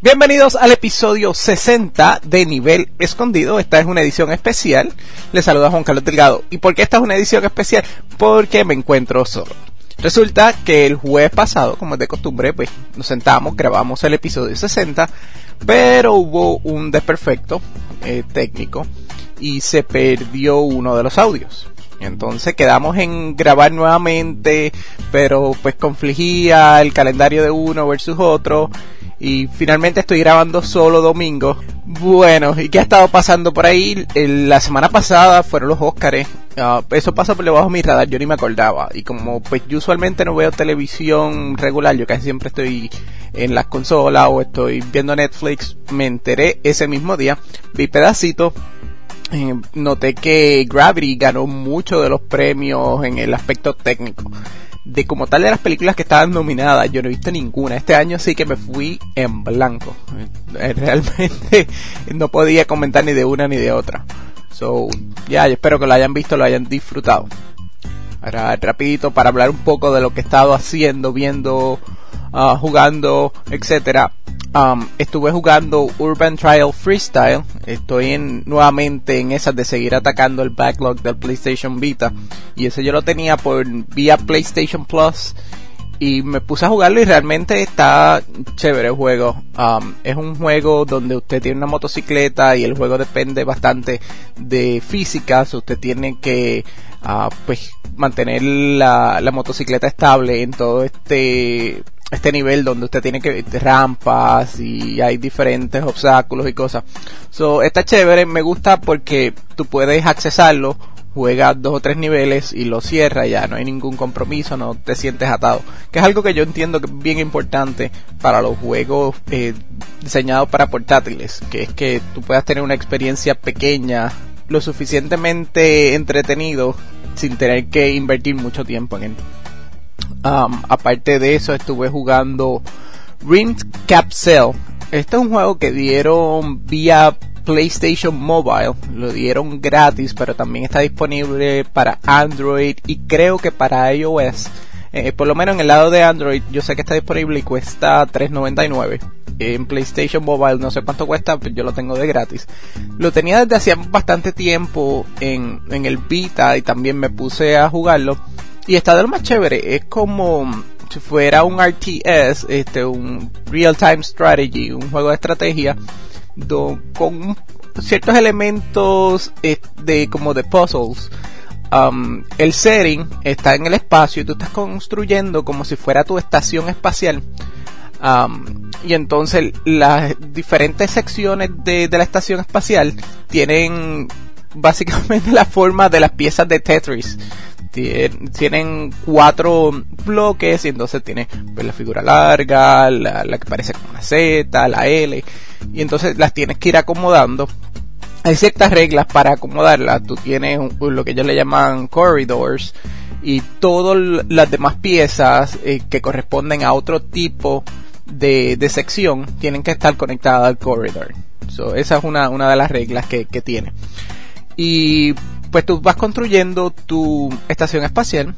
Bienvenidos al episodio 60 de Nivel Escondido. Esta es una edición especial. Les saluda Juan Carlos Delgado. ¿Y por qué esta es una edición especial? Porque me encuentro solo. Resulta que el jueves pasado, como es de costumbre, pues nos sentamos, grabamos el episodio 60, pero hubo un desperfecto técnico y se perdió uno de los audios. Entonces quedamos en grabar nuevamente, pero pues confligía el calendario de uno versus otro. Y finalmente estoy grabando solo domingo. Bueno, ¿y qué ha estado pasando por ahí? La semana pasada fueron los Óscares. Eso pasa por debajo de mi radar, yo ni me acordaba. Y como pues yo usualmente no veo televisión regular, yo casi siempre estoy en las consolas o estoy viendo Netflix, me enteré ese mismo día, vi pedacitos. Noté que Gravity ganó muchos de los premios en el aspecto técnico. De como tal de las películas que estaban nominadas, yo no he visto ninguna. Este año sí que me fui en blanco. Realmente no podía comentar ni de una ni de otra. Yo espero que lo hayan visto, lo hayan disfrutado. Ahora rapidito para hablar un poco de lo que he estado haciendo, viendo, jugando, etcétera. Estuve jugando Urban Trial Freestyle. Estoy nuevamente en esas de seguir atacando el backlog del PlayStation Vita. Y eso yo lo tenía vía PlayStation Plus. Y me puse a jugarlo y realmente está chévere el juego. Es un juego donde usted tiene una motocicleta y el juego depende bastante de física. Usted tiene que mantener la motocicleta estable en todo este nivel donde usted tiene que rampas y hay diferentes obstáculos y cosas. Está chévere, me gusta porque tú puedes accesarlo, juegas 2 o 3 niveles y lo cierras, ya no hay ningún compromiso, no te sientes atado, que es algo que yo entiendo que es bien importante para los juegos diseñados para portátiles, que es que tú puedas tener una experiencia pequeña, lo suficientemente entretenido sin tener que invertir mucho tiempo en él. Aparte de eso, estuve jugando Ring Capsule. Este es un juego que dieron vía PlayStation Mobile, lo dieron gratis, pero también está disponible para Android y creo que para iOS. Por lo menos en el lado de Android yo sé que está disponible y cuesta $3.99. En PlayStation Mobile no sé cuánto cuesta, pero yo lo tengo de gratis. Lo tenía desde hacía bastante tiempo en el Vita y también me puse a jugarlo. Y está de lo más chévere, es como si fuera un RTS, un Real Time Strategy, un juego de estrategia, con ciertos elementos como de puzzles. El setting está en el espacio y tú estás construyendo como si fuera tu estación espacial. Y entonces las diferentes secciones de la estación espacial tienen básicamente la forma de las piezas de Tetris. Tienen 4 bloques y entonces tiene pues, la figura larga, la que parece como una Z, la L, y entonces las tienes que ir acomodando. Hay ciertas reglas para acomodarlas. Tú tienes lo que ellos le llaman corridors y todas las demás piezas que corresponden a otro tipo de sección tienen que estar conectadas al corridor. Esa es una de las reglas que tiene. Y pues tú vas construyendo tu estación espacial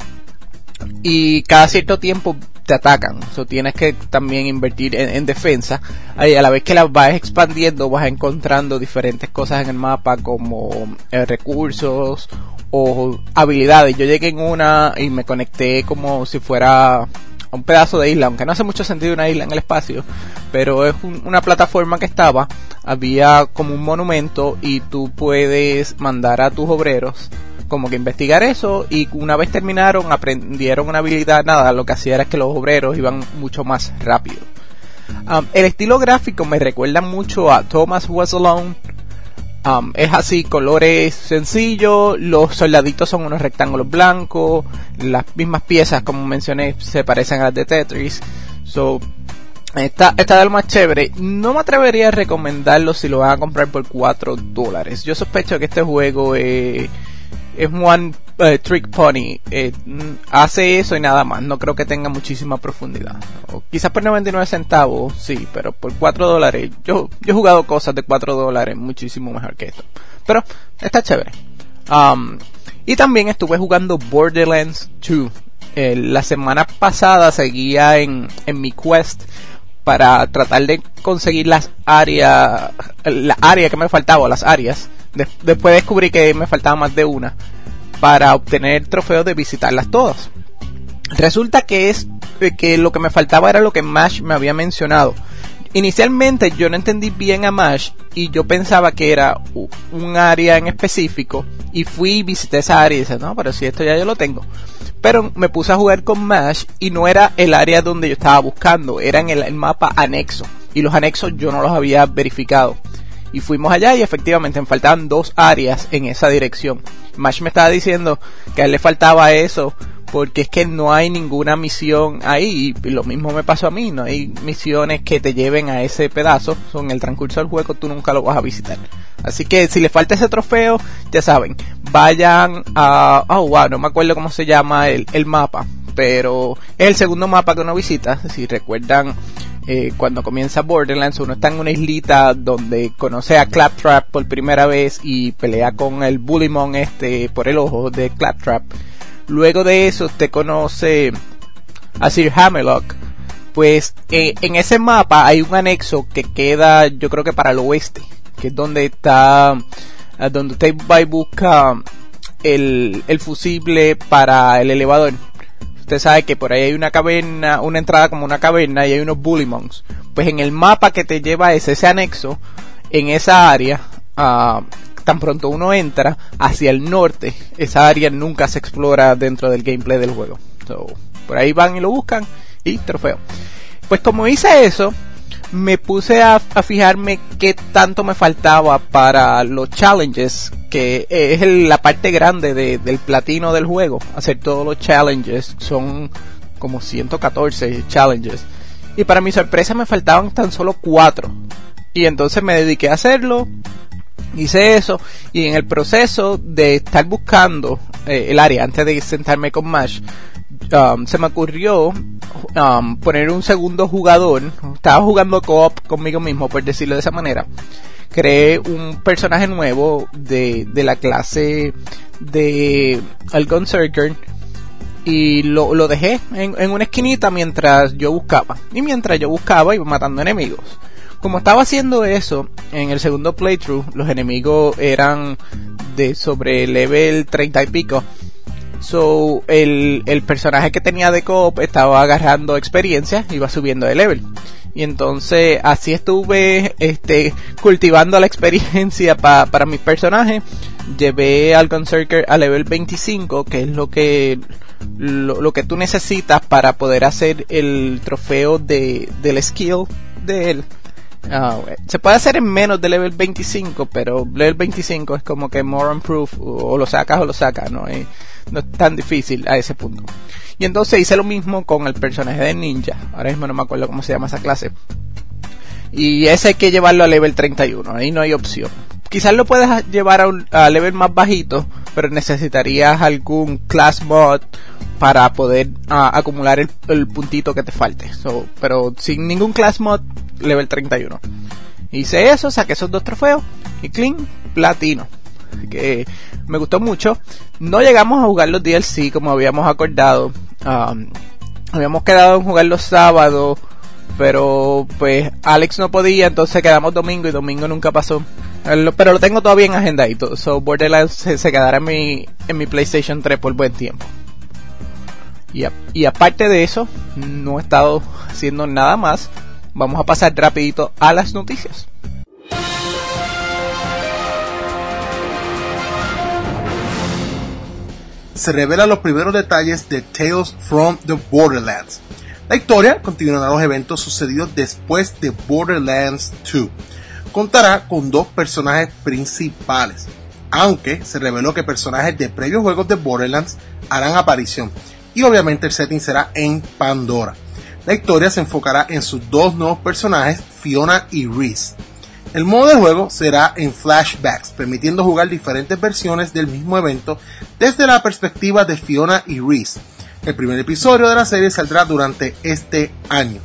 y cada cierto tiempo te atacan. Tienes que también invertir en defensa. A la vez que las vas expandiendo vas encontrando diferentes cosas en el mapa como recursos o habilidades. Yo llegué en una y me conecté como si fuera un pedazo de isla, aunque no hace mucho sentido una isla en el espacio, pero es una plataforma que había como un monumento y tú puedes mandar a tus obreros como que investigar eso, y una vez terminaron aprendieron una habilidad, lo que hacía era que los obreros iban mucho más rápido. El estilo gráfico me recuerda mucho a Thomas Was Alone. Es así, colores sencillos, los soldaditos son unos rectángulos blancos, las mismas piezas como mencioné se parecen a las de Tetris. Está de lo más chévere. No me atrevería a recomendarlo si lo van a comprar por $4. Yo sospecho que este juego es one trick pony, hace eso y nada más. No creo que tenga muchísima profundidad. O quizás por 99 centavos sí, pero por $4 yo he jugado cosas de $4 muchísimo mejor que esto, pero está chévere. Y también estuve jugando Borderlands 2. La semana pasada seguía en mi quest para tratar de conseguir la área que me faltaba, o las áreas. Después descubrí que me faltaba más de una para obtener el trofeo de visitarlas todas. Resulta que lo que me faltaba era lo que Mash me había mencionado. Inicialmente yo no entendí bien a Mash y yo pensaba que era un área en específico, y fui y visité esa área y dije, no, pero si esto ya yo lo tengo. Pero me puse a jugar con Mash y no era el área donde yo estaba buscando, era en el mapa anexo, y los anexos yo no los había verificado. Y fuimos allá y efectivamente me faltaban 2 áreas en esa dirección. Mash me estaba diciendo que a él le faltaba eso porque es que no hay ninguna misión ahí, y lo mismo me pasó a mí, no hay misiones que te lleven a ese pedazo, en el transcurso del juego tú nunca lo vas a visitar. Así que si le falta ese trofeo, ya saben, vayan a... no me acuerdo cómo se llama el mapa, pero es el segundo mapa que uno visita. Si recuerdan, cuando comienza Borderlands, uno está en una islita donde conoce a Claptrap por primera vez y pelea con el Bullymon por el ojo de Claptrap. Luego de eso usted conoce a Sir Hammerlock. Pues en ese mapa hay un anexo que queda, yo creo que para el oeste, que es donde está, donde usted va y busca el fusible para el elevador. Usted sabe que por ahí hay una caverna, una entrada como una caverna, y hay unos Bullymons. Pues en el mapa que te lleva a ese anexo, en esa área, tan pronto uno entra hacia el norte, esa área nunca se explora dentro del gameplay del juego. Por ahí van y lo buscan y trofeo. Pues como hice eso, me puse a fijarme qué tanto me faltaba para los challenges, que es la parte grande del platino del juego. Hacer todos los challenges, son como 114 challenges, y para mi sorpresa me faltaban tan solo 4, y entonces me dediqué a hacerlo. Hice eso, y en el proceso de estar buscando el área antes de sentarme con Mash, se me ocurrió poner un segundo jugador. Estaba jugando co-op conmigo mismo, por decirlo de esa manera. Creé un personaje nuevo de la clase de Gunzerker, y lo dejé en una esquinita mientras yo buscaba. Y mientras yo buscaba iba matando enemigos. Como estaba haciendo eso, en el segundo playthrough, los enemigos eran de sobre level 30 y pico. So, el personaje que tenía de co-op estaba agarrando experiencia, iba subiendo de level. Y entonces así estuve cultivando la experiencia para mi personaje. Llevé al Gunzerker a level 25, que es lo que tú necesitas para poder hacer el trofeo del skill de él. Se puede hacer en menos de level 25, pero level 25 es como que more on proof, o lo sacas, no es tan difícil a ese punto. Y entonces hice lo mismo con el personaje de ninja. Ahora mismo no me acuerdo cómo se llama esa clase, y ese hay que llevarlo a level 31, ahí no hay opción. Quizás lo puedes llevar a level más bajito, pero necesitarías algún class mod para poder acumular el puntito que te falte. Pero sin ningún class mod, level 31. Hice eso, saqué esos 2 trofeos y clean, platino. Que me gustó mucho. No llegamos a jugar los DLC como habíamos acordado. Habíamos quedado en jugar los sábados, pero pues Alex no podía, entonces quedamos domingo, y domingo nunca pasó. Pero lo tengo todavía en agenda, y so Borderlands se quedará en mi PlayStation 3 por buen tiempo. Y aparte de eso, no he estado haciendo nada más. Vamos a pasar rapidito a las noticias. Se revelan los primeros detalles de Tales from the Borderlands. La historia continuará los eventos sucedidos después de Borderlands 2. Contará con 2 personajes principales, aunque se reveló que personajes de previos juegos de Borderlands harán aparición, y obviamente el setting será en Pandora. La historia se enfocará en sus 2 nuevos personajes, Fiona y Rhys. El modo de juego será en flashbacks, permitiendo jugar diferentes versiones del mismo evento desde la perspectiva de Fiona y Rhys. El primer episodio de la serie saldrá durante este año.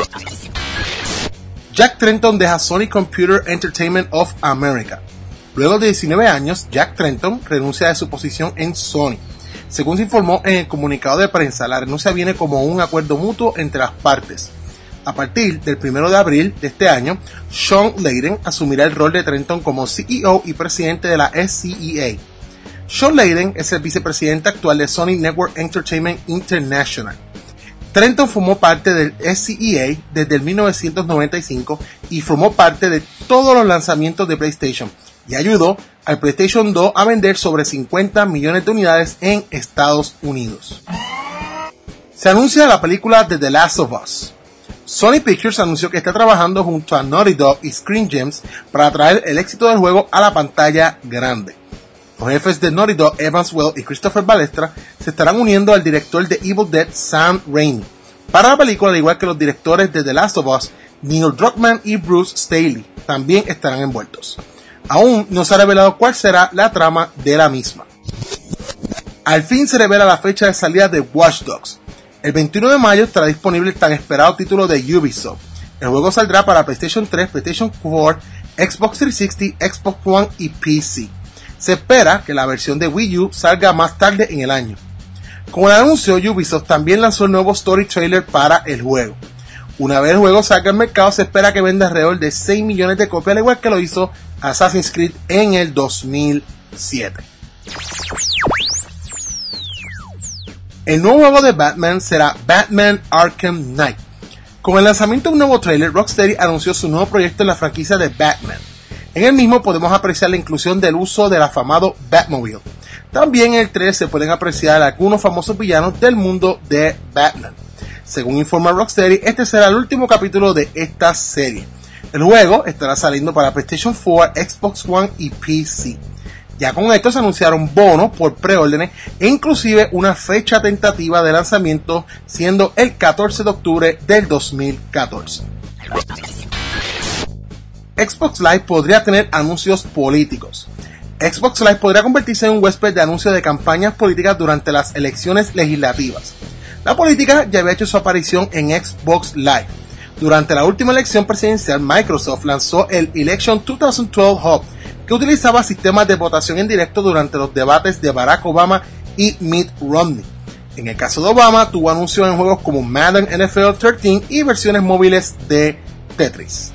Jack Tretton deja Sony Computer Entertainment of America. Luego de 19 años, Jack Tretton renuncia de su posición en Sony. Según se informó en el comunicado de prensa, la renuncia viene como un acuerdo mutuo entre las partes. A partir del 1 de abril de este año, Shawn Layden asumirá el rol de Trenton como CEO y presidente de la SCEA. Shawn Layden es el vicepresidente actual de Sony Network Entertainment International. Trenton formó parte del SCEA desde el 1995 y formó parte de todos los lanzamientos de PlayStation y ayudó al PlayStation 2 a vender sobre 50 millones de unidades en Estados Unidos. Se anuncia la película de The Last of Us. Sony Pictures anunció que está trabajando junto a Naughty Dog y Screen Gems para traer el éxito del juego a la pantalla grande. Los jefes de Naughty Dog, Evans Well y Christopher Balestra, se estarán uniendo al director de Evil Dead, Sam Raimi, para la película, al igual que los directores de The Last of Us, Neil Druckmann y Bruce Staley, también estarán envueltos. Aún no se ha revelado cuál será la trama de la misma. Al fin se revela la fecha de salida de Watch Dogs. El 21 de mayo estará disponible el tan esperado título de Ubisoft. El juego saldrá para PlayStation 3, PlayStation 4, Xbox 360, Xbox One y PC. Se espera que la versión de Wii U salga más tarde en el año. Con el anuncio, Ubisoft también lanzó el nuevo story trailer para el juego. Una vez el juego salga al mercado, se espera que venda alrededor de 6 millones de copias, al igual que lo hizo Assassin's Creed en el 2007. El nuevo juego de Batman será Batman Arkham Knight. Con el lanzamiento de un nuevo trailer, Rocksteady anunció su nuevo proyecto en la franquicia de Batman. En el mismo podemos apreciar la inclusión del uso del afamado Batmobile. También en el trailer se pueden apreciar algunos famosos villanos del mundo de Batman. Según informa Rocksteady, este será el último capítulo de esta serie. El juego estará saliendo para PlayStation 4, Xbox One y PC. Ya con esto se anunciaron bonos por preórdenes e inclusive una fecha tentativa de lanzamiento, siendo el 14 de octubre del 2014. Xbox Live podría tener anuncios políticos. Xbox Live podría convertirse en un huésped de anuncios de campañas políticas durante las elecciones legislativas. La política ya había hecho su aparición en Xbox Live. Durante la última elección presidencial, Microsoft lanzó el Election 2012 Hub, que utilizaba sistemas de votación en directo durante los debates de Barack Obama y Mitt Romney. En el caso de Obama, tuvo anuncios en juegos como Madden NFL 13 y versiones móviles de Tetris.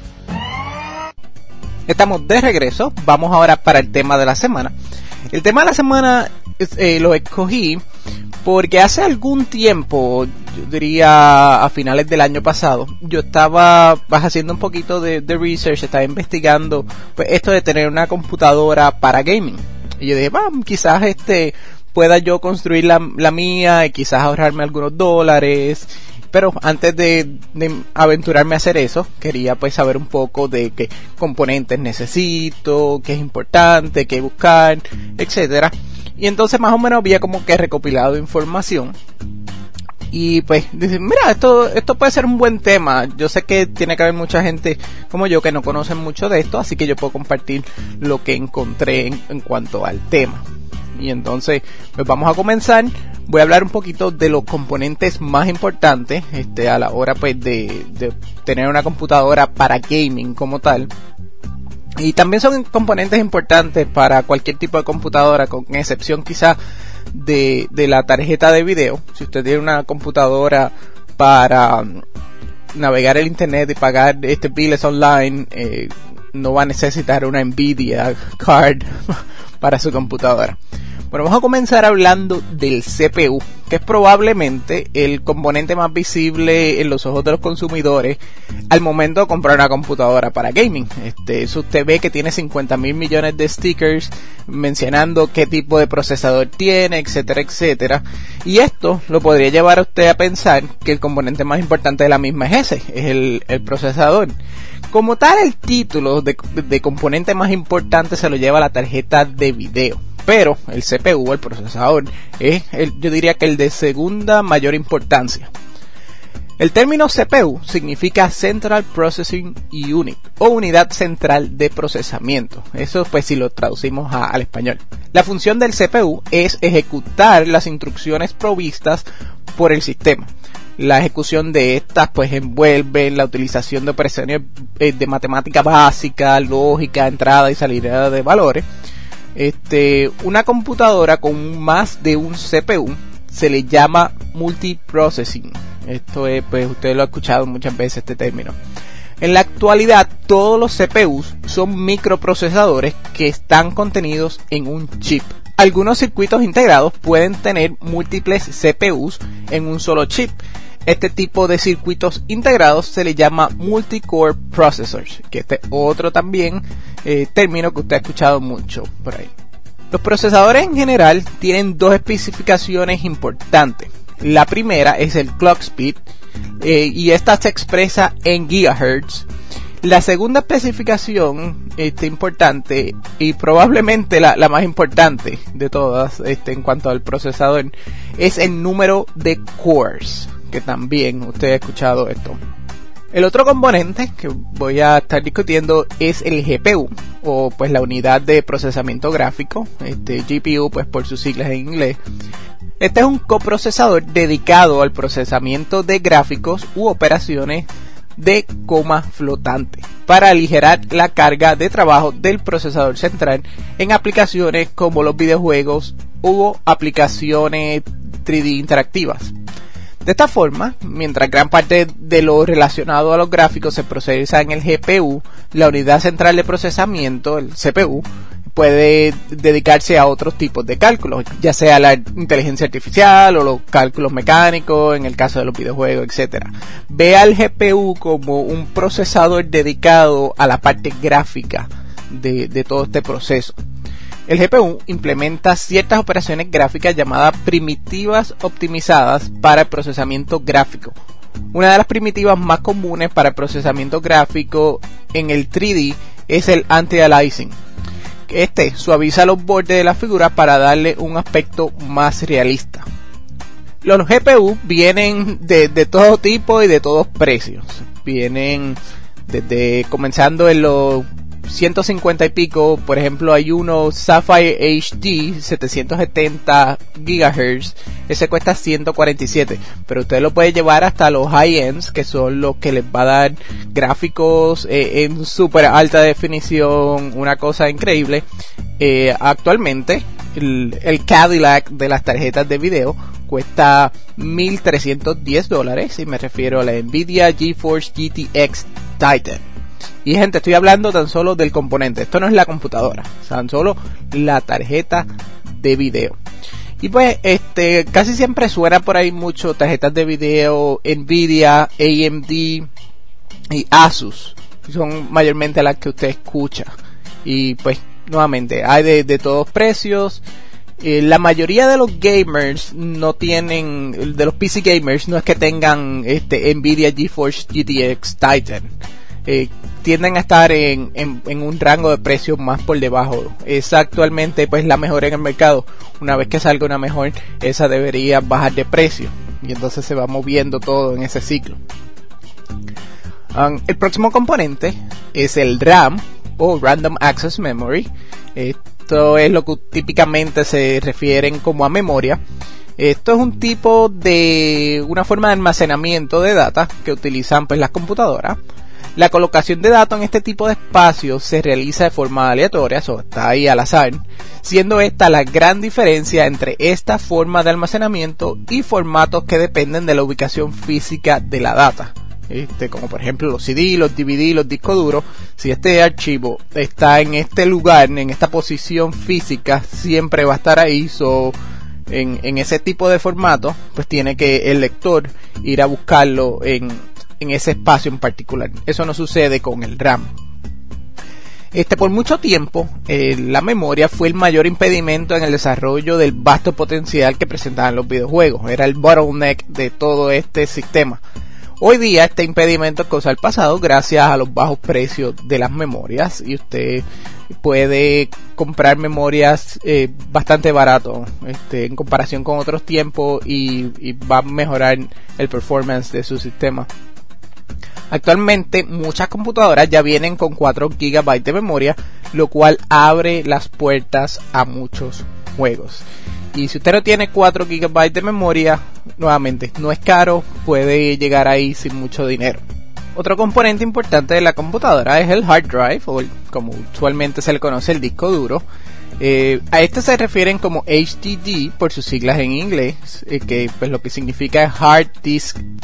Estamos de regreso, vamos ahora para el tema de la semana. El tema de la semana lo escogí porque hace algún tiempo, yo diría a finales del año pasado, yo estaba haciendo un poquito de research, estaba investigando pues esto de tener una computadora para gaming. Y yo dije, quizás pueda yo construir la mía y quizás ahorrarme algunos dólares. Pero antes de aventurarme a hacer eso, quería pues saber un poco de qué componentes necesito, qué es importante, qué buscar, etcétera. Y entonces más o menos había como que recopilado información. Y pues dicen, mira, esto puede ser un buen tema. Yo sé que tiene que haber mucha gente como yo que no conocen mucho de esto, así que yo puedo compartir lo que encontré en cuanto al tema. Y entonces pues vamos a comenzar. Voy a hablar un poquito de los componentes más importantes a la hora pues de tener una computadora para gaming como tal. Y también son componentes importantes para cualquier tipo de computadora, con excepción quizás de la tarjeta de video. Si usted tiene una computadora para navegar el internet y pagar biles online, no va a necesitar una Nvidia card para su computadora. Bueno, vamos a comenzar hablando del CPU, que es probablemente el componente más visible en los ojos de los consumidores al momento de comprar una computadora para gaming. Eso usted ve que tiene 50,000 millones de stickers mencionando qué tipo de procesador tiene, etcétera, etcétera. Y esto lo podría llevar a usted a pensar que el componente más importante de la misma es ese, es el procesador. Como tal, el título de componente más importante se lo lleva la tarjeta de video. Pero el CPU, el procesador, es yo diría que el de segunda mayor importancia. El término CPU significa Central Processing Unit o unidad central de procesamiento. Eso pues si lo traducimos al español. La función del CPU es ejecutar las instrucciones provistas por el sistema. La ejecución de estas pues envuelve la utilización de operaciones de matemática básica, lógica, entrada y salida de valores. Una computadora con más de un CPU se le llama multiprocessing. Esto es, pues usted lo ha escuchado muchas veces este término. En la actualidad, todos los CPUs son microprocesadores que están contenidos en un chip. Algunos circuitos integrados pueden tener múltiples CPUs en un solo chip. Este tipo de circuitos integrados se le llama multi-core processors, que este es otro también término que usted ha escuchado mucho por ahí. Los procesadores en general tienen dos especificaciones importantes. La primera es el clock speed, y esta se expresa en gigahertz. La segunda especificación importante, y probablemente la más importante de todas en cuanto al procesador, es el número de cores, que también usted ha escuchado esto. El otro componente que voy a estar discutiendo es el GPU, o pues la unidad de procesamiento gráfico, GPU pues por sus siglas en inglés. Este es un coprocesador dedicado al procesamiento de gráficos u operaciones de coma flotante para aligerar la carga de trabajo del procesador central en aplicaciones como los videojuegos u aplicaciones 3D interactivas. De esta forma, mientras gran parte de lo relacionado a los gráficos se procesa en el GPU, la unidad central de procesamiento, el CPU, puede dedicarse a otros tipos de cálculos, ya sea la inteligencia artificial o los cálculos mecánicos, en el caso de los videojuegos, etc. Ve al GPU como un procesador dedicado a la parte gráfica de todo este proceso. El GPU implementa ciertas operaciones gráficas llamadas primitivas optimizadas para el procesamiento gráfico. Una de las primitivas más comunes para el procesamiento gráfico en el 3D es el anti-aliasing. Este suaviza los bordes de la figura para darle un aspecto más realista. Los GPU vienen de todo tipo y de todos precios. Vienen desde comenzando en los 150 y pico. Por ejemplo, hay uno Sapphire HD 770 GHz, ese cuesta 147, pero usted lo puede llevar hasta los high-ends, que son los que les va a dar gráficos en super alta definición, una cosa increíble. Actualmente el Cadillac de las tarjetas de video cuesta $1,310, y me refiero a la Nvidia GeForce GTX Titan. Y gente, estoy hablando tan solo del componente, esto no es la computadora, tan solo la tarjeta de video. Y pues casi siempre suena por ahí mucho tarjetas de video Nvidia, AMD y Asus, son mayormente las que usted escucha. Y pues nuevamente hay de todos precios. La mayoría de los gamers no tienen, de los PC gamers, no es que tengan Nvidia GeForce GTX Titan. Tienden a estar en un rango de precios más por debajo. Es actualmente pues la mejor en el mercado. Una vez que salga una mejor, esa debería bajar de precio, y entonces se va moviendo todo en ese ciclo. El próximo componente es el RAM, o Random Access Memory. Esto es lo que típicamente se refieren como a memoria. Esto es un tipo de una forma de almacenamiento de data que utilizan pues las computadoras. La colocación de datos en este tipo de espacios se realiza de forma aleatoria, o está ahí al azar, siendo esta la gran diferencia entre esta forma de almacenamiento y formatos que dependen de la ubicación física de la data. Como por ejemplo los CD, los DVD, los discos duros. Si este archivo está en este lugar, en esta posición física, siempre va a estar ahí. En ese tipo de formato, pues tiene que el lector ir a buscarlo en ese espacio en particular. Eso no sucede con el RAM. Por mucho tiempo, la memoria fue el mayor impedimento en el desarrollo del vasto potencial que presentaban los videojuegos. Era el bottleneck de todo este sistema. Hoy día este impedimento es cosa del pasado gracias a los bajos precios de las memorias, y usted puede comprar memorias bastante barato en comparación con otros tiempos, y va a mejorar el performance de su sistema. Actualmente muchas computadoras ya vienen con 4 GB de memoria, lo cual abre las puertas a muchos juegos. Y si usted no tiene 4 GB de memoria, nuevamente, no es caro, puede llegar ahí sin mucho dinero. Otro componente importante de la computadora es el hard drive, o como usualmente se le conoce, el disco duro. A este se refieren como HDD por sus siglas en inglés, que pues lo que significa es Hard Disk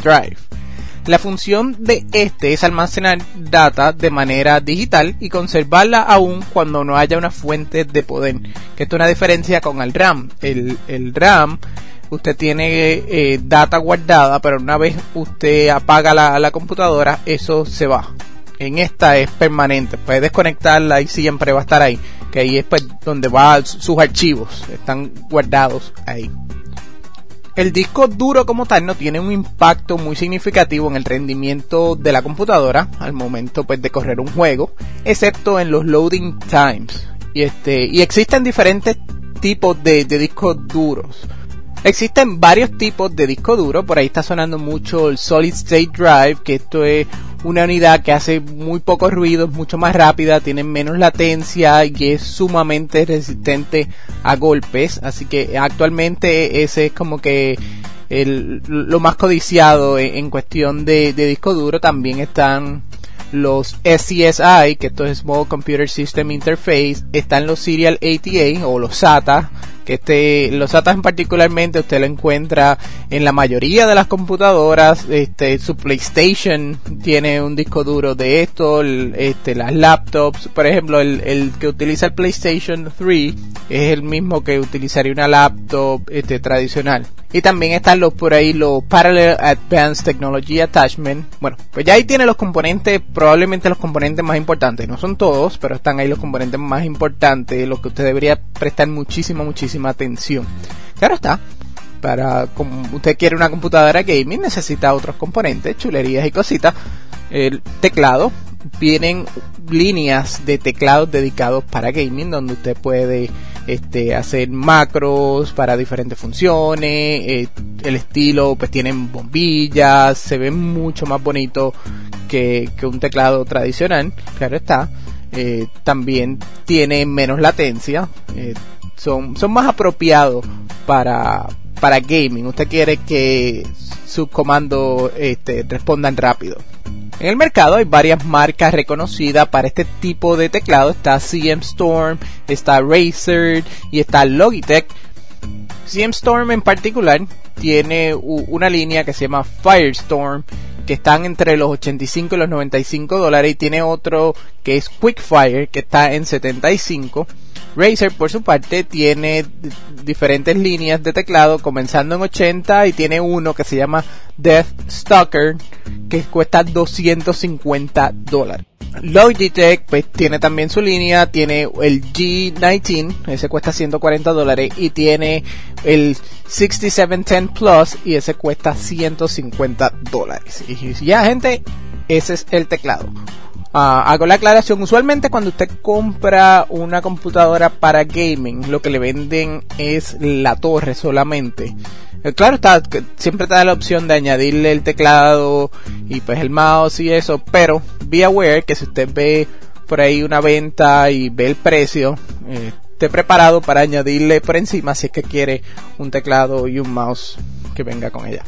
Drive. La función de este es almacenar data de manera digital y conservarla aún cuando no haya una fuente de poder, que esto es una diferencia con el RAM. El RAM, usted tiene data guardada, pero una vez usted apaga la computadora, eso se va. En esta es permanente, puede desconectarla y siempre va a estar ahí, que ahí es pues donde va sus archivos, están guardados ahí. El disco duro como tal no tiene un impacto muy significativo en el rendimiento de la computadora al momento pues de correr un juego, excepto en los loading times. Y existen diferentes tipos de discos duros. Existen varios tipos de disco duro, por ahí está sonando mucho el Solid State Drive, que esto es una unidad que hace muy poco ruido, es mucho más rápida, tiene menos latencia y es sumamente resistente a golpes, así que actualmente ese es como que lo más codiciado en cuestión de disco duro. También están los SCSI, que esto es Small Computer System Interface, están los Serial ATA o los SATA, que los SATA en particularmente usted lo encuentra en la mayoría de las computadoras. Su PlayStation tiene un disco duro de esto, las laptops, por ejemplo, el que utiliza el PlayStation 3 es el mismo que utilizaría una laptop tradicional. Y también están los Parallel Advanced Technology Attachment. Bueno, pues ya ahí tiene los componentes, probablemente los componentes más importantes. No son todos, pero están ahí los componentes más importantes, los que usted debería prestar muchísima atención. Claro está, como usted quiere una computadora gaming, necesita otros componentes, chulerías y cositas. El teclado, vienen líneas de teclados dedicados para gaming, donde usted puede hacer macros para diferentes funciones. El estilo, pues tienen bombillas, se ve mucho más bonito que un teclado tradicional, claro está. También tiene menos latencia, son más apropiados para gaming. Usted quiere que sus comandos respondan rápido. En el mercado hay varias marcas reconocidas para este tipo de teclado. Está CM Storm, está Razer y está Logitech. CM Storm en particular tiene una línea que se llama Firestorm, que están entre los $85 y los $95, y tiene otro que es Quickfire, que está en $75. Razer, por su parte, tiene diferentes líneas de teclado, comenzando en $80, y tiene uno que se llama Deathstalker, que cuesta $250. Logitech pues tiene también su línea, tiene el G19, ese cuesta $140, y tiene el 6710 Plus, y ese cuesta $150. Y ya, gente, ese es el teclado. Hago la aclaración, usualmente cuando usted compra una computadora para gaming, lo que le venden es la torre solamente. Claro, siempre te da la opción de añadirle el teclado y pues el mouse y eso, pero be aware que si usted ve por ahí una venta y ve el precio, esté preparado para añadirle por encima si es que quiere un teclado y un mouse que venga con ella.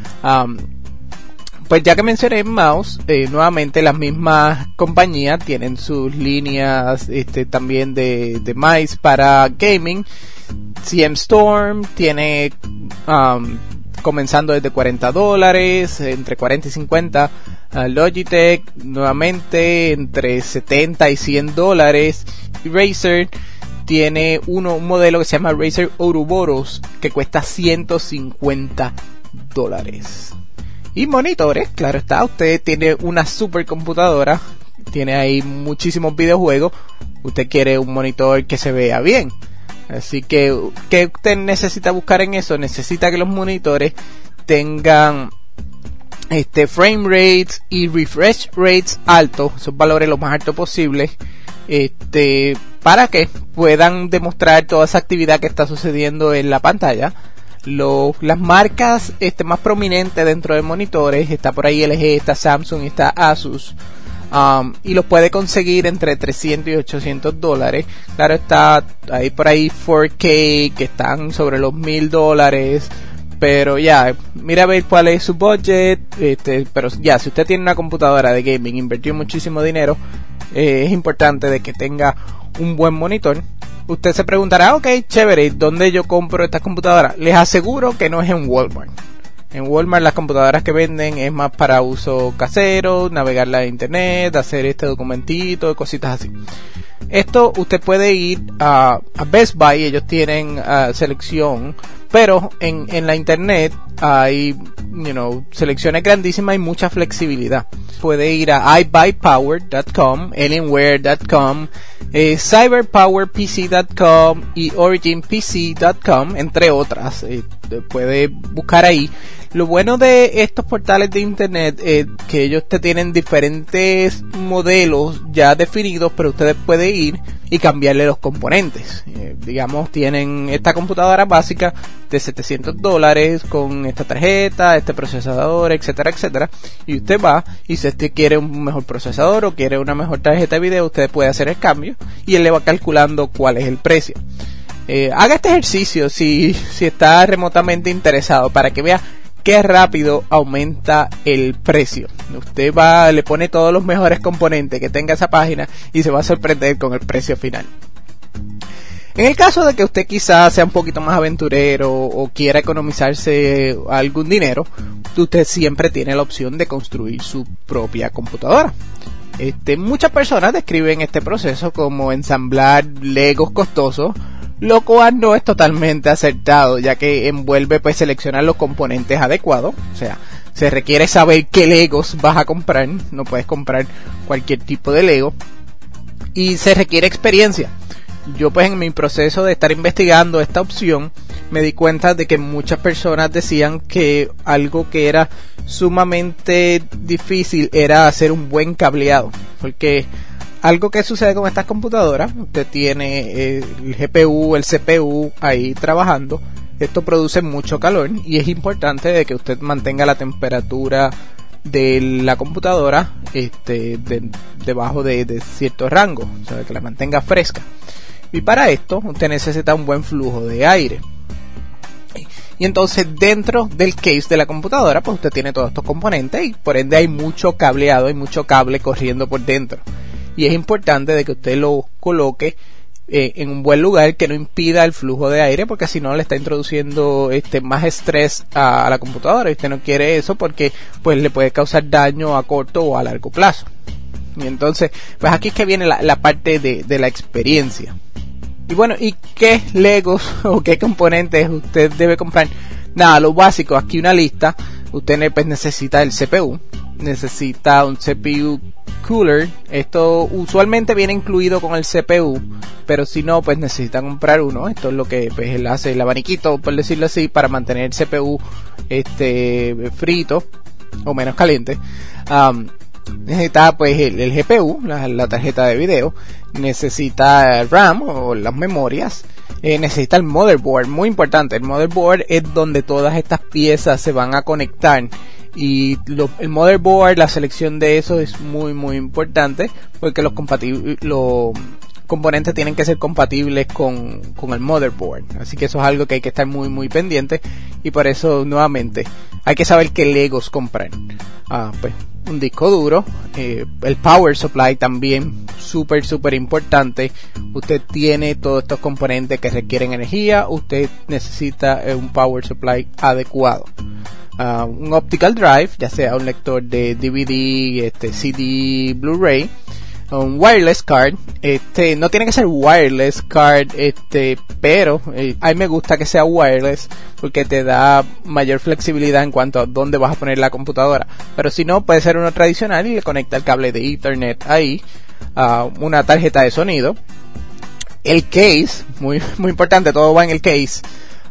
Pues ya que mencioné mouse, nuevamente las mismas compañías tienen sus líneas también de mice para gaming. CM Storm tiene comenzando desde $40, entre 40 y 50. Logitech nuevamente entre $70 y $100. Y Razer tiene un modelo que se llama Razer Ouroboros, que cuesta $150. Y monitores, claro está, usted tiene una supercomputadora, tiene ahí muchísimos videojuegos, usted quiere un monitor que se vea bien. Así que, ¿qué usted necesita buscar en eso? Necesita que los monitores tengan frame rates y refresh rates altos, esos valores lo más altos posibles, para que puedan demostrar toda esa actividad que está sucediendo en la pantalla. Las marcas más prominentes dentro de monitores, está por ahí LG, está Samsung, está Asus, y los puede conseguir entre $300 y $800. Claro está, hay por ahí 4K que están sobre los $1,000, pero ya, mira a ver cuál es su budget. Pero ya, si usted tiene una computadora de gaming, invirtió muchísimo dinero, es importante de que tenga un buen monitor. Usted se preguntará, ok, chévere, ¿dónde yo compro esta computadora? Les aseguro que no es en Walmart. En Walmart las computadoras que venden es más para uso casero, navegar la internet, hacer este documentito, cositas así. Esto usted puede ir a Best Buy, ellos tienen selección, pero en la internet hay selecciones grandísimas y mucha flexibilidad. Puede ir a iBuyPower.com, Alienware.com, CyberPowerPC.com y OriginPC.com, entre otras. Puede buscar ahí. Lo bueno de estos portales de internet es que ellos te tienen diferentes modelos ya definidos, pero ustedes pueden ir y cambiarle los componentes. Digamos, tienen esta computadora básica de $700 con esta tarjeta, este procesador, etcétera, etcétera. Y usted va y si usted quiere un mejor procesador o quiere una mejor tarjeta de video, usted puede hacer el cambio y él le va calculando cuál es el precio. Haga este ejercicio si está remotamente interesado para que vea qué rápido aumenta el precio. Usted le pone todos los mejores componentes que tenga esa página y se va a sorprender con el precio final. En el caso de que usted quizás sea un poquito más aventurero o quiera economizarse algún dinero, usted siempre tiene la opción de construir su propia computadora. Muchas personas describen este proceso como ensamblar Legos costosos, lo cual no es totalmente acertado, ya que envuelve seleccionar los componentes adecuados. O sea, se requiere saber qué Legos vas a comprar, no puedes comprar cualquier tipo de Lego, y se requiere experiencia. Yo en mi proceso de estar investigando esta opción me di cuenta de que muchas personas decían que algo que era sumamente difícil era hacer un buen cableado, porque algo que sucede con estas computadoras, usted tiene el GPU, el CPU ahí trabajando, esto produce mucho calor y es importante de que usted mantenga la temperatura de la computadora debajo de cierto rango, o sea, que la mantenga fresca. Y para esto usted necesita un buen flujo de aire. Y entonces dentro del case de la computadora pues usted tiene todos estos componentes y por ende hay mucho cableado, hay mucho cable corriendo por dentro. Y es importante de que usted lo coloque en un buen lugar que no impida el flujo de aire, porque si no le está introduciendo más estrés a la computadora y usted no quiere eso porque pues le puede causar daño a corto o a largo plazo. Y entonces pues aquí es que viene la parte de la experiencia. Y bueno, ¿y qué Legos o qué componentes usted debe comprar? Nada, lo básico, aquí una lista. Usted pues necesita el CPU, necesita un CPU cooler. Esto usualmente viene incluido con el CPU, pero si no, pues necesita comprar uno. Esto es lo que pues él hace, el abaniquito, por decirlo así, para mantener el CPU frito o menos caliente. Necesita pues el GPU, la tarjeta de video, necesita el RAM o las memorias, necesita el motherboard, muy importante. El motherboard es donde todas estas piezas se van a conectar y el motherboard, la selección de eso es muy muy importante porque los componentes tienen que ser compatibles con el motherboard, así que eso es algo que hay que estar muy muy pendiente y por eso nuevamente hay que saber qué Legos comprar. Pues un disco duro, el power supply también súper importante. Usted tiene todos estos componentes que requieren energía, usted necesita un power supply adecuado. Un optical drive, ya sea un lector de DVD, CD, Blu-ray, un wireless card, no tiene que ser wireless card, pero a mí me gusta que sea wireless porque te da mayor flexibilidad en cuanto a dónde vas a poner la computadora, pero si no puede ser uno tradicional y le conecta el cable de Ethernet ahí, una tarjeta de sonido, el case, muy muy importante, todo va en el case,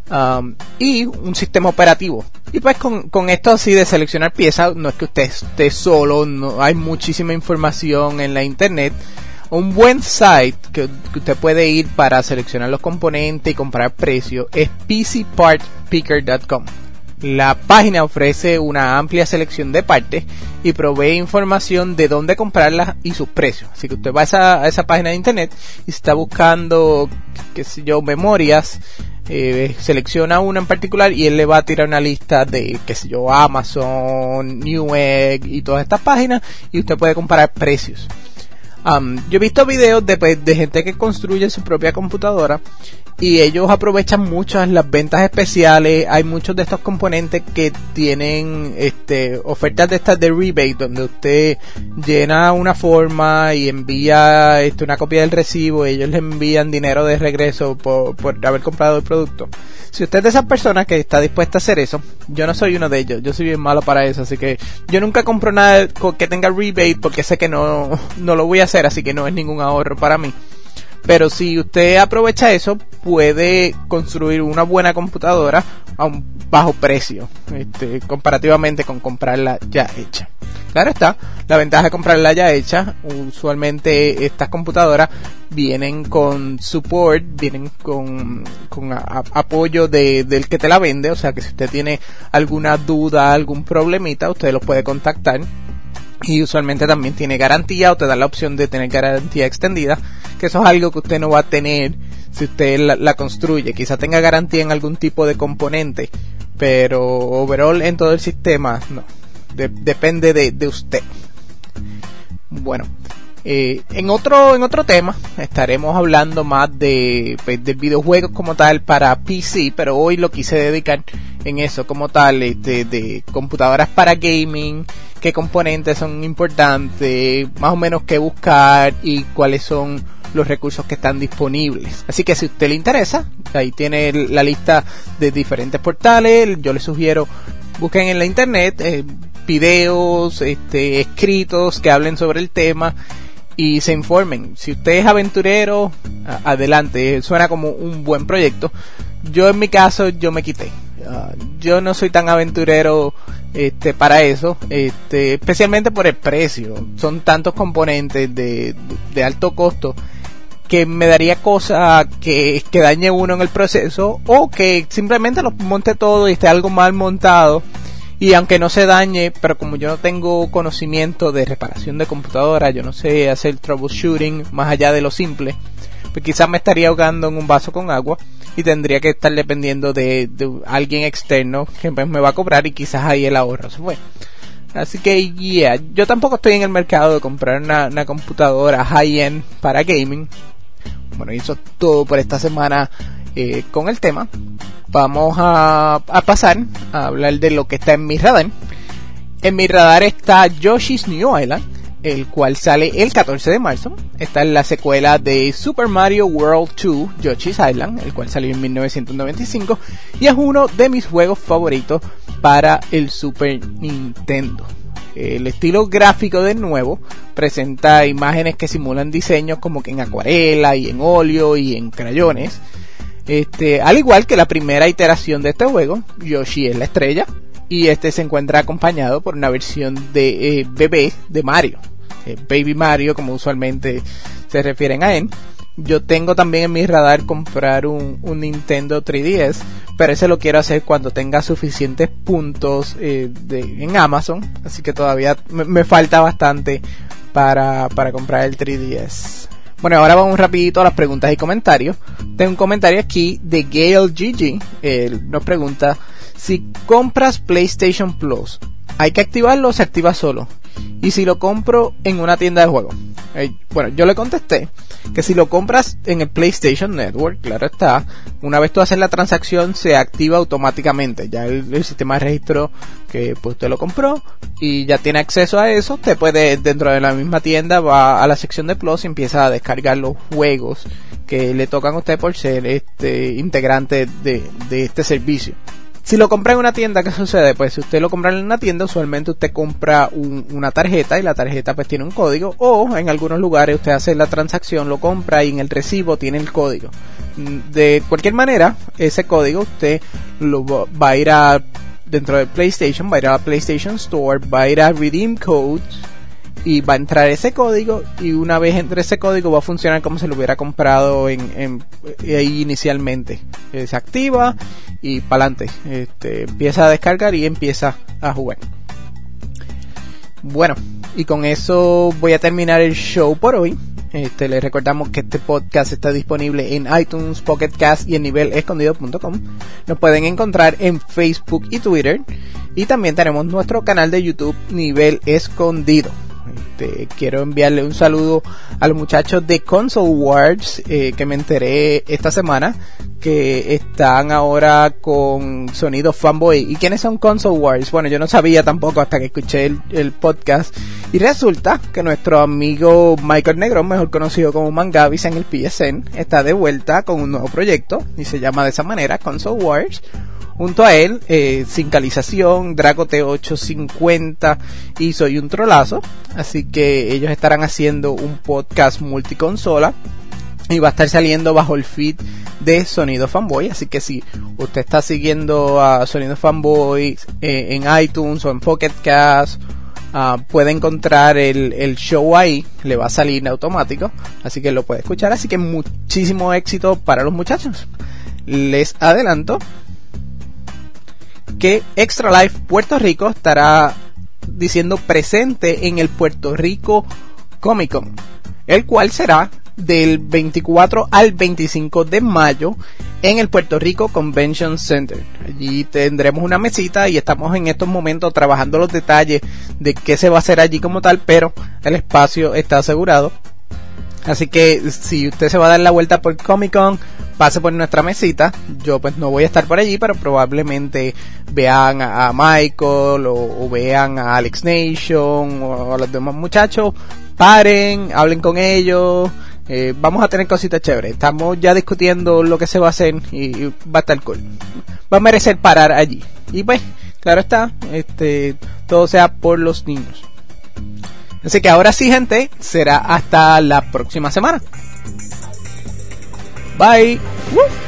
y un sistema operativo. Y pues con esto así de seleccionar piezas, no es que usted esté solo, no, hay muchísima información en la internet. Un buen site que usted puede ir para seleccionar los componentes y comparar precios es PCPartPicker.com. La página ofrece una amplia selección de partes y provee información de dónde comprarlas y sus precios. Así que usted va a esa página de internet y está buscando, memorias, selecciona una en particular y él le va a tirar una lista de, Amazon, Newegg y todas estas páginas y usted puede comparar precios. Yo he visto videos de gente que construye su propia computadora y ellos aprovechan muchas las ventas especiales. Hay muchos de estos componentes que tienen ofertas de estas de rebate, donde usted llena una forma y envía una copia del recibo y ellos le envían dinero de regreso por haber comprado el producto. Si usted es de esas personas que está dispuesta a hacer eso, yo no soy uno de ellos, yo soy bien malo para eso, así que yo nunca compro nada que tenga rebate porque sé que no lo voy a hacer, así que no es ningún ahorro para mí. Pero si usted aprovecha eso, puede construir una buena computadora a un bajo precio, comparativamente con comprarla ya hecha. Claro está, la ventaja de comprarla ya hecha, usualmente estas computadoras vienen con support, vienen con apoyo del que te la vende, o sea que si usted tiene alguna duda, algún problemita, usted los puede contactar. Y usualmente también tiene garantía, o te da la opción de tener garantía extendida, que eso es algo que usted no va a tener si usted la construye. Quizá tenga garantía en algún tipo de componente, pero overall en todo el sistema no. Depende de usted. Bueno, en otro tema estaremos hablando más de videojuegos como tal para PC, pero hoy lo quise dedicar en eso como tal, de computadoras para gaming, qué componentes son importantes, más o menos qué buscar y cuáles son los recursos que están disponibles. Así que si a usted le interesa, ahí tiene la lista de diferentes portales. Yo le sugiero busquen en la internet videos, escritos que hablen sobre el tema y se informen. Si usted es aventurero, adelante, suena como un buen proyecto. Yo en mi caso, yo me quité. Yo no soy tan aventurero para eso, especialmente por el precio. Son tantos componentes de alto costo que me daría cosa que dañe uno en el proceso, o que simplemente lo monte todo y esté algo mal montado. Y aunque no se dañe, pero como yo no tengo conocimiento de reparación de computadora, yo no sé hacer troubleshooting más allá de lo simple, pues quizás me estaría ahogando en un vaso con agua y tendría que estar dependiendo de alguien externo que pues me va a cobrar, y quizás ahí el ahorro se fue. Así que yo tampoco estoy en el mercado de comprar una computadora high-end para gaming. Bueno, y eso es todo por esta semana con el tema. Vamos a pasar a hablar de lo que está en mi radar. En mi radar está Yoshi's New Island, el cual sale el 14 de marzo. Esta es la secuela de Super Mario World 2 Yoshi's Island, el cual salió en 1995 y es uno de mis juegos favoritos para el Super Nintendo. El estilo gráfico de nuevo presenta imágenes que simulan diseños como que en acuarela y en óleo y en crayones. Al igual que la primera iteración de este juego, Yoshi es la estrella y se encuentra acompañado por una versión de bebé de Mario, Baby Mario como usualmente se refieren a él. Yo tengo también en mi radar comprar un Nintendo 3DS, pero ese lo quiero hacer cuando tenga suficientes puntos en Amazon, así que todavía me falta bastante para comprar el 3DS. Bueno, ahora vamos rapidito a las preguntas y comentarios. Tengo un comentario aquí de Gail GG. Él nos pregunta: si compras PlayStation Plus, ¿hay que activarlo o se activa solo? Y si lo compro en una tienda de juegos. Bueno, yo le contesté que si lo compras en el PlayStation Network, claro está, una vez tú haces la transacción se activa automáticamente. Ya el sistema de registro que pues usted lo compró y ya tiene acceso a eso. Usted puede, dentro de la misma tienda, va a la sección de Plus y empieza a descargar los juegos que le tocan a usted por ser integrante de este servicio. Si lo compra en una tienda, ¿qué sucede? Pues si usted lo compra en una tienda, usualmente usted compra una tarjeta y la tarjeta pues tiene un código, o en algunos lugares usted hace la transacción, lo compra y en el recibo tiene el código. De cualquier manera, ese código usted lo va a ir dentro de PlayStation, va a ir a la PlayStation Store, va a ir a Redeem Codes y va a entrar ese código, y una vez entre ese código va a funcionar como si lo hubiera comprado ahí inicialmente. Se activa y para adelante, empieza a descargar y empieza a jugar. Bueno, y con eso voy a terminar el show por hoy. Les recordamos que este podcast está disponible en iTunes, Pocket Cast y en nivelescondido.com. Nos pueden encontrar en Facebook y Twitter, y también tenemos nuestro canal de YouTube Nivel Escondido. Quiero enviarle un saludo a los muchachos de Console Wars, que me enteré esta semana que están ahora con Sonido Fanboy. ¿Y quiénes son Console Wars? Bueno, yo no sabía tampoco hasta que escuché el podcast, y resulta que nuestro amigo Michael Negrón, mejor conocido como Mangavis en el PSN, está de vuelta con un nuevo proyecto y se llama de esa manera, Console Wars. Junto a él, Sincalización, Draco T850 y Soy un Trolazo. Así que ellos estarán haciendo un podcast multiconsola y va a estar saliendo bajo el feed de Sonido Fanboy. Así que si usted está siguiendo a Sonido Fanboy en iTunes o en Pocket Cast, puede encontrar el show ahí, le va a salir en automático, así que lo puede escuchar. Así que muchísimo éxito para los muchachos. Les adelanto que Extra Life Puerto Rico estará diciendo presente en el Puerto Rico Comic Con, el cual será del 24 al 25 de mayo en el Puerto Rico Convention Center. Allí tendremos una mesita y estamos en estos momentos trabajando los detalles de qué se va a hacer allí como tal, pero el espacio está asegurado. Así que si usted se va a dar la vuelta por Comic Con, pase por nuestra mesita. Yo pues no voy a estar por allí, pero probablemente vean a Michael o vean a Alex Nation o a los demás muchachos. Paren, hablen con ellos. Vamos a tener cositas chéveres. Estamos ya discutiendo lo que se va a hacer y va a estar cool. Va a merecer parar allí. Y pues, claro está, todo sea por los niños. Así que ahora sí, gente, será hasta la próxima semana. Bye. ¡Woo!